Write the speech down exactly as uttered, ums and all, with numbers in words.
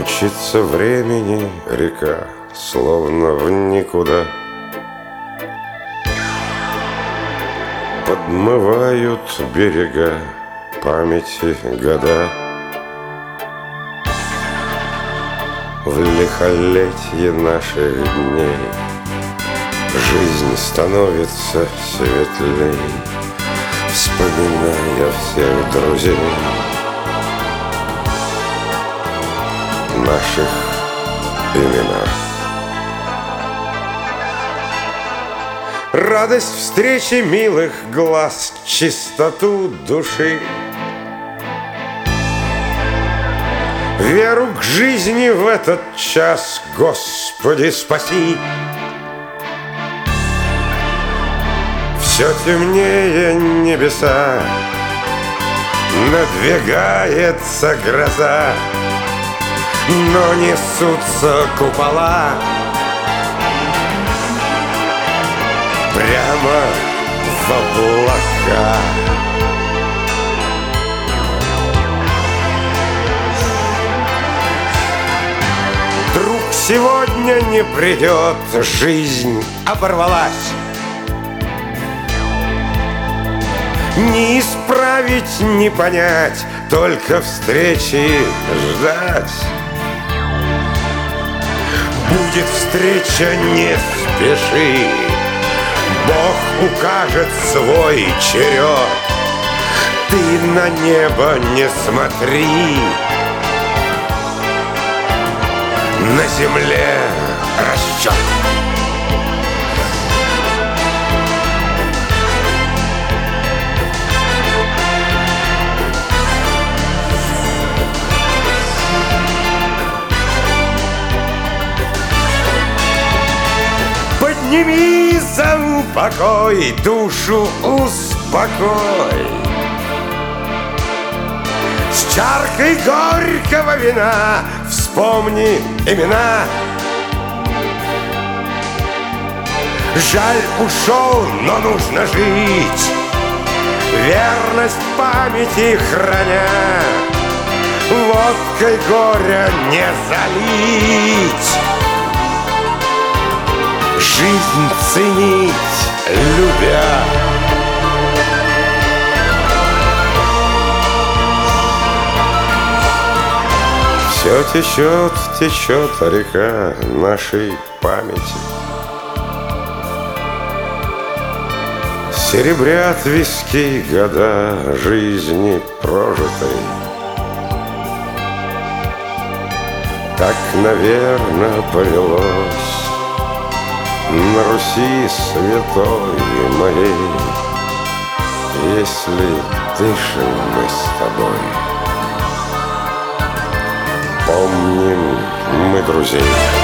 Мчится времени река, словно в никуда. Подмывают берега памяти года. В лихолетье наших дней жизнь становится светлей, вспоминая всех друзей наших имена. Радость встречи милых глаз, чистоту души, веру к жизни в этот час, Господи, спаси. Все темнее небеса, надвигается гроза, но несутся купола прямо в облака. Вдруг сегодня не придет, жизнь оборвалась. Не исправить, не понять, только встречи ждать. Будет встреча, не спеши, Бог укажет свой черед. Ты на небо не смотри, на земле расчет. Подними за упокой, душу успокой. С чаркой горького вина вспомни имена. Жаль, ушел, но нужно жить, верность памяти храня. Водкой горя не залить, жизнь ценить, любя. Все течет, течет река нашей памяти. Серебрят виски года жизни прожитой. Так, наверно, повелось на Руси святой моей, если дышим мы с тобой, помним мы друзей.